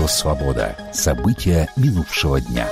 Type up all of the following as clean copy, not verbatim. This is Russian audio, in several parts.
Радио «Свобода». События минувшего дня.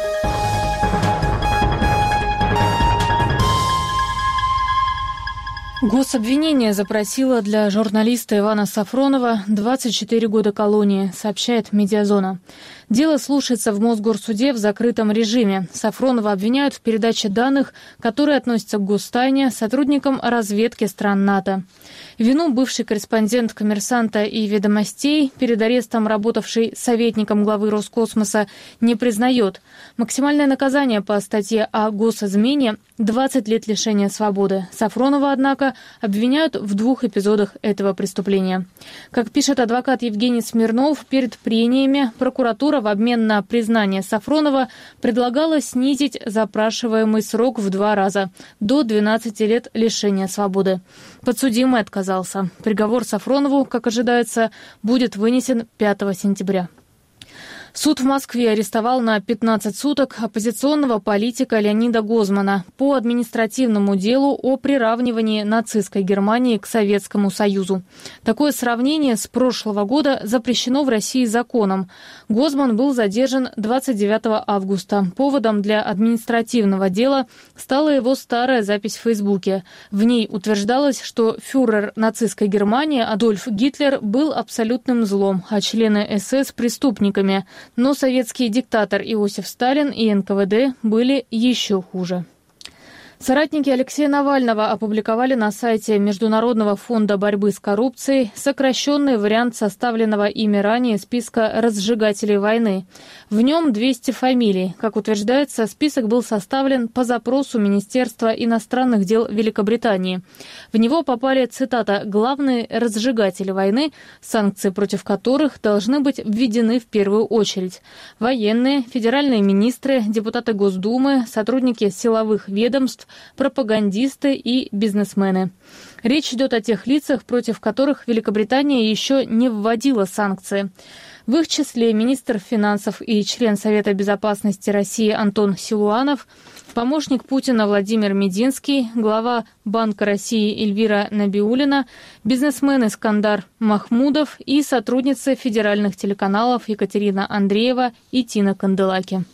Гособвинение запросило для журналиста Ивана Сафронова 24 года колонии, сообщает «Медиазона». Дело слушается в Мосгорсуде в закрытом режиме. Сафронова обвиняют в передаче данных, которые относятся к гостайне, сотрудникам разведки стран НАТО. Вину бывший корреспондент «Коммерсанта» и «Ведомостей», перед арестом работавший советником главы Роскосмоса, не признает. Максимальное наказание по статье о госизмене – 20 лет лишения свободы. Сафронова, однако, обвиняют в 2 эпизодах этого преступления. Как пишет адвокат Евгений Смирнов, перед прениями прокуратура в обмен на признание Сафронова предлагала снизить запрашиваемый срок в 2 раза – до 12 лет лишения свободы. Подсудимый отказался. Приговор Сафронову, как ожидается, будет вынесен 5 сентября. Суд в Москве арестовал на 15 суток оппозиционного политика Леонида Гозмана по административному делу о приравнивании нацистской Германии к Советскому Союзу. Такое сравнение с прошлого года запрещено в России законом. Гозман был задержан 29 августа. Поводом для административного дела стала его старая запись в Фейсбуке. В ней утверждалось, что фюрер нацистской Германии Адольф Гитлер был абсолютным злом, а члены СС – преступниками. Но советский диктатор Иосиф Сталин и НКВД были еще хуже. Соратники Алексея Навального опубликовали на сайте Международного фонда борьбы с коррупцией сокращенный вариант составленного ими ранее списка разжигателей войны. В нем 200 фамилий. Как утверждается, список был составлен по запросу Министерства иностранных дел Великобритании. В него попали, цитата, «главные разжигатели войны, санкции против которых должны быть введены в первую очередь. Военные, федеральные министры, депутаты Госдумы, сотрудники силовых ведомств, пропагандисты и бизнесмены». Речь идет о тех лицах, против которых Великобритания еще не вводила санкции. В их числе министр финансов и член Совета безопасности России Антон Силуанов, помощник Путина Владимир Мединский, глава Банка России Эльвира Набиуллина, бизнесмен Искандар Махмудов и сотрудницы федеральных телеканалов Екатерина Андреева и Тина Канделаки.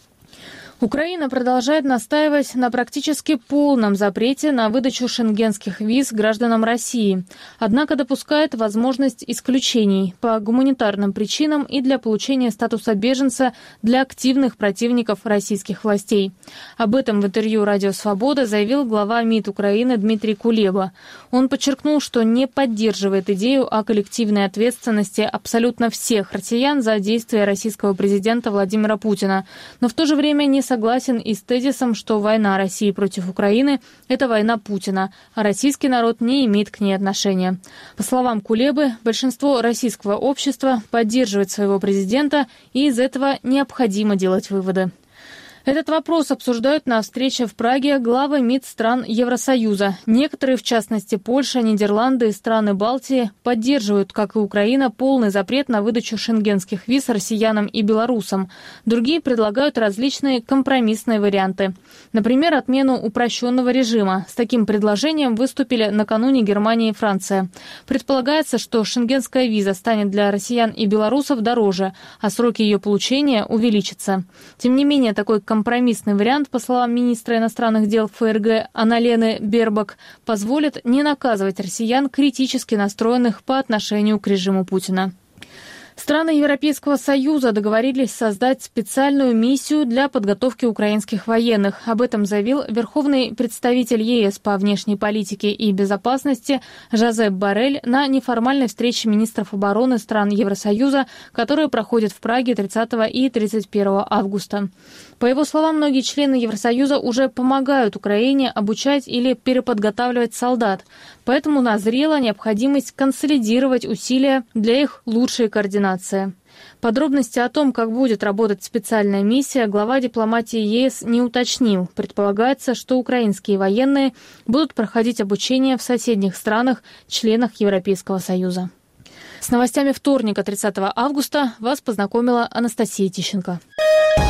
Украина продолжает настаивать на практически полном запрете на выдачу шенгенских виз гражданам России, однако допускает возможность исключений по гуманитарным причинам и для получения статуса беженца для активных противников российских властей. Об этом в интервью «Радио Свобода» заявил глава МИД Украины Дмитрий Кулеба. Он подчеркнул, что не поддерживает идею о коллективной ответственности абсолютно всех россиян за действия российского президента Владимира Путина, но в то же время не согласен и с тезисом, что война России против Украины – это война Путина, а российский народ не имеет к ней отношения. По словам Кулебы, большинство российского общества поддерживает своего президента, и из этого необходимо делать выводы. Этот вопрос обсуждают на встрече в Праге главы МИД стран Евросоюза. Некоторые, в частности Польша, Нидерланды и страны Балтии, поддерживают, как и Украина, полный запрет на выдачу шенгенских виз россиянам и белорусам. Другие предлагают различные компромиссные варианты. Например, отмену упрощенного режима. С таким предложением выступили накануне Германия и Франция. Предполагается, что шенгенская виза станет для россиян и белорусов дороже, а сроки ее получения увеличатся. Тем не менее, такой компромиссный вариант, по словам министра иностранных дел ФРГ Анналены Бербак, позволит не наказывать россиян, критически настроенных по отношению к режиму Путина. Страны Европейского Союза договорились создать специальную миссию для подготовки украинских военных. Об этом заявил верховный представитель ЕС по внешней политике и безопасности Жозеп Боррель на неформальной встрече министров обороны стран Евросоюза, которая проходит в Праге 30 и 31 августа. По его словам, многие члены Евросоюза уже помогают Украине обучать или переподготавливать солдат. Поэтому назрела необходимость консолидировать усилия для их лучшей координации. Подробности о том, как будет работать специальная миссия, глава дипломатии ЕС не уточнил. Предполагается, что украинские военные будут проходить обучение в соседних странах, членах Европейского Союза. С новостями вторника, 30 августа, вас познакомила Анастасия Тищенко.